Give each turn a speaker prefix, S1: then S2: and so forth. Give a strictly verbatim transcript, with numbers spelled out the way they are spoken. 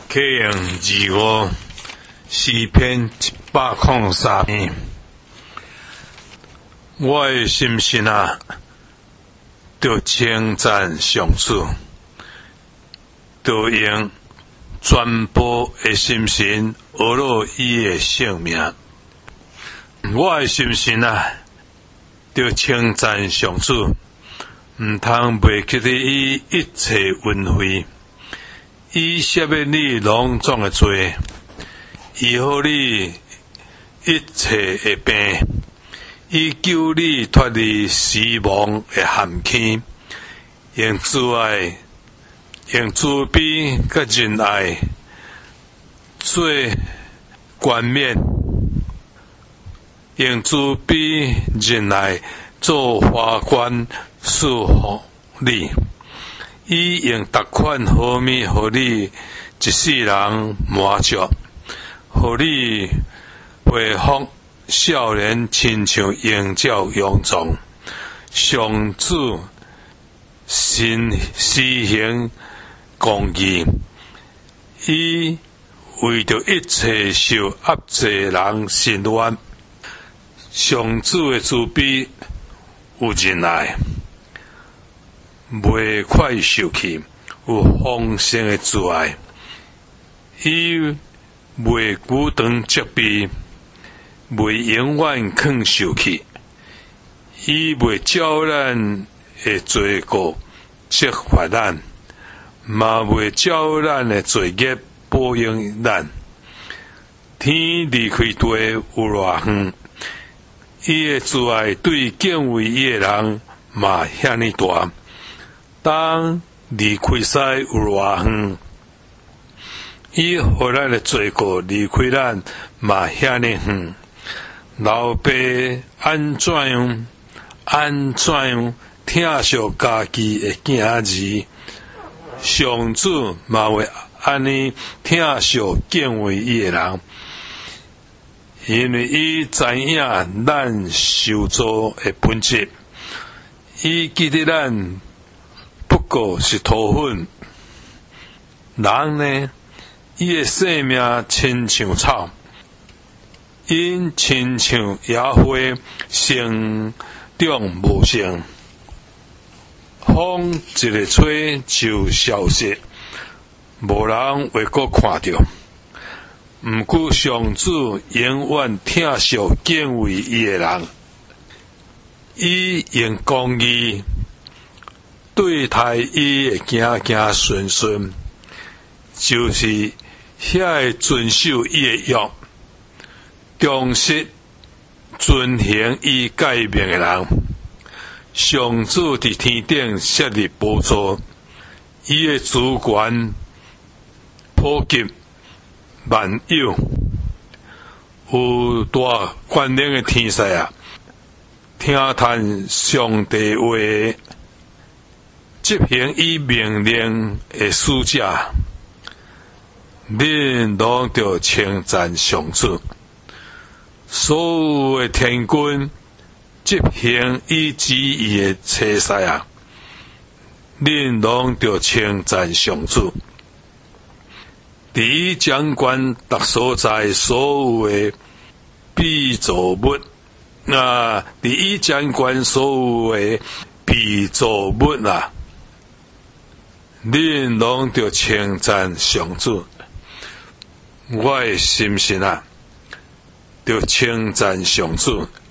S1: 启用二五诗篇一百零三篇，我的心神啊，就称赞上主，就用全部的心神学了伊的性命。我的心神啊，就称赞上主，毋通袂记得伊一切恩惠。伊赦免你拢总的罪，医好你一切的病，伊救你脱离死亡的陷阱，用慈爱、用慈悲甲仁爱做冠冕，用慈悲仁爱做花冠赐福你。伊用逐款好物，互你一世人满足，互你恢复少年，亲像鹰鸟勇壮。上主心施行公义，伊为着一切受压制人伸冤。上主的慈悲有仁爱，袂快受气，有丰盛的慈爱。伊袂久长责备，袂永远肯受气。伊袂照咱的罪过责罚咱，嘛袂照咱的罪孽报应咱。天离开地有偌远，伊的慈爱对敬畏伊的人嘛遐尼大。当离开西有偌远，伊互咱的罪过离开咱嘛遐尼远。老爸安怎样安怎样疼惜家己的囝儿，上主嘛会安尼疼惜敬畏伊的人，因为伊知影咱受造的本质，伊记得咱不过是土粉，人呢，伊的生命亲像草，因亲像野花，生长无成，风一个吹就消失，无人会阁看到。毋过上主永远疼惜敬畏伊的人，伊用公义对待伊会行行顺顺，就是遐会遵守伊的约，忠实遵行伊诫命的人。上主伫天顶设立宝座，伊的主权普及万有，有大权能的天使啊，听叹上帝话，执行伊命令的使者，恁拢着称赞上主。所有的天军执行伊旨意的车师啊，恁拢着称赞上主。伫伊掌管逐所在所有的被造物啊，伫伊掌管所有的被造物啊，恁拢着称赞上主。我的心神啊，着称赞上主，